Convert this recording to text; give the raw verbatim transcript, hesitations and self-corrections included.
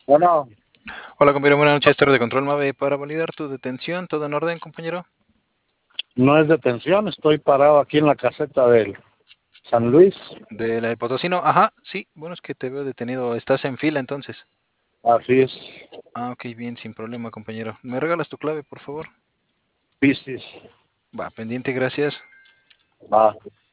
Bueno, Hola compañero, buenas noches, torre de control MAVE para validar tu detención, ¿todo en orden compañero? no es detención, estoy parado aquí en la caseta del San Luis. De la de Potosino, ajá, sí, bueno es que te veo detenido, estás en fila entonces. Así es, Ah, ok, bien, sin problema compañero. ¿Me regalas tu clave por favor? Piscis. Va, pendiente, gracias. Ah,